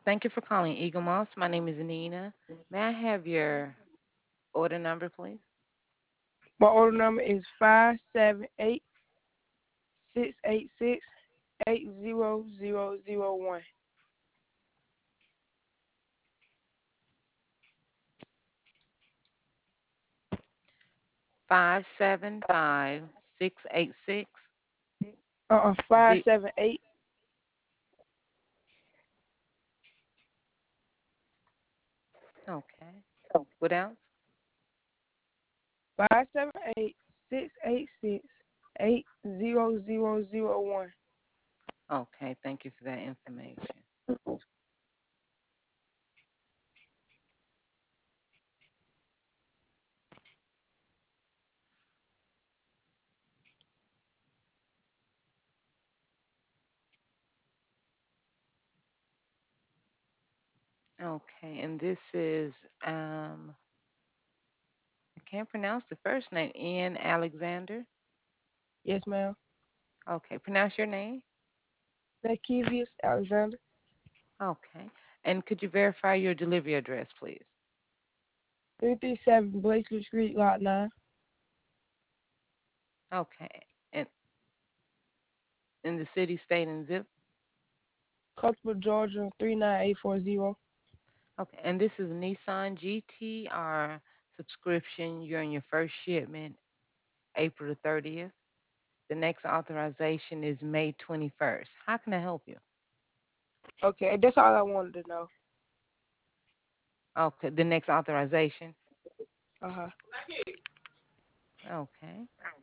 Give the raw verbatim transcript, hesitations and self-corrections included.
Thank you for calling Eagle Moss. My name is Nina. May I have your order number, please? My order number is five seven eight six eight six eight zero zero zero one. Five seven five six eight six. Uh uh five seven eight Okay. What else? five seven eight six eight six eight zero zero zero one. Okay. Thank you for that information. Okay. And this is um I can't pronounce the first name. Ian Alexander. Yes, ma'am. Okay. Pronounce your name. Lakevius Alexander, Okay. And could you verify your delivery address, please? three three seven Blakely Street, Lot nine, Okay. And in the city, state, and zip. Cuthbert, Georgia, three nine eight four zero. Okay, and this is Nissan G T R subscription. You're in your first shipment, April the thirtieth. The next authorization is May twenty-first. How can I help you? Okay, that's all I wanted to know. Okay, the next authorization. Uh huh. Okay.